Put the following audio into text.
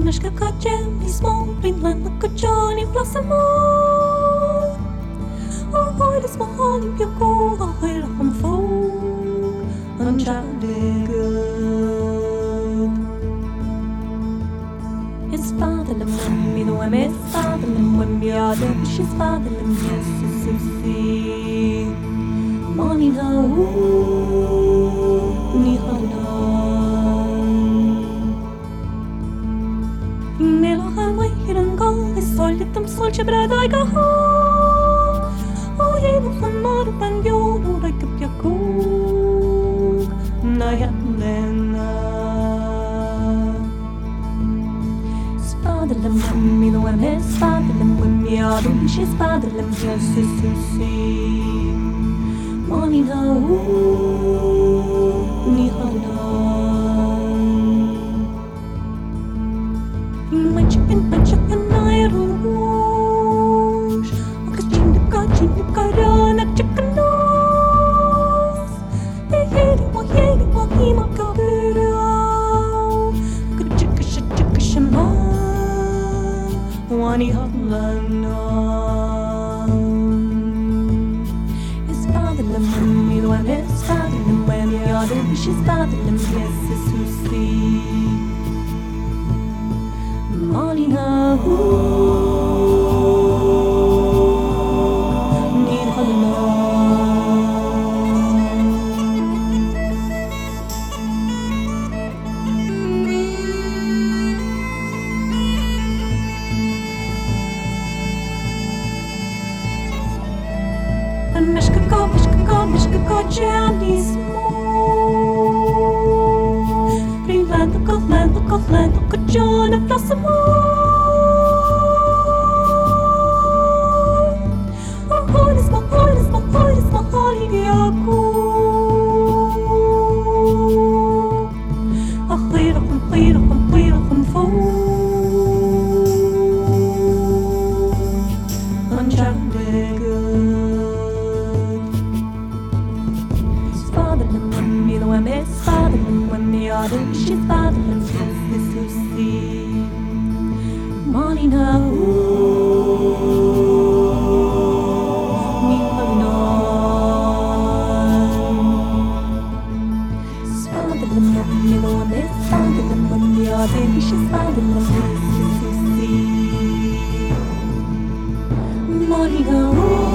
Mieszka codziennie småbrillande koczoni flasamo. Ohoj, små hål i björko, ohoj, om folk, en kärleken. Espadalem, mi no em espadalem, em ya de bish espadalem, yes, si. Money na ni hana. Sollitam solce bradai ka ho. O jemu fan mortan jono da kapjakuk na jannena. Spadelem mino em spadelem wem ja bish spadelem si. Mani na ni hana. My chicken I rouge. Chinda rana chicken nose. Yedi wa hima kabirao. Chicka shama. Wani halana. Espadalem mino em espadalem wem ya de bish espadalem yes susi. Malina need halna. Mieszka codziennie Brilando, colando, codziona flasamo. Money now. Money now.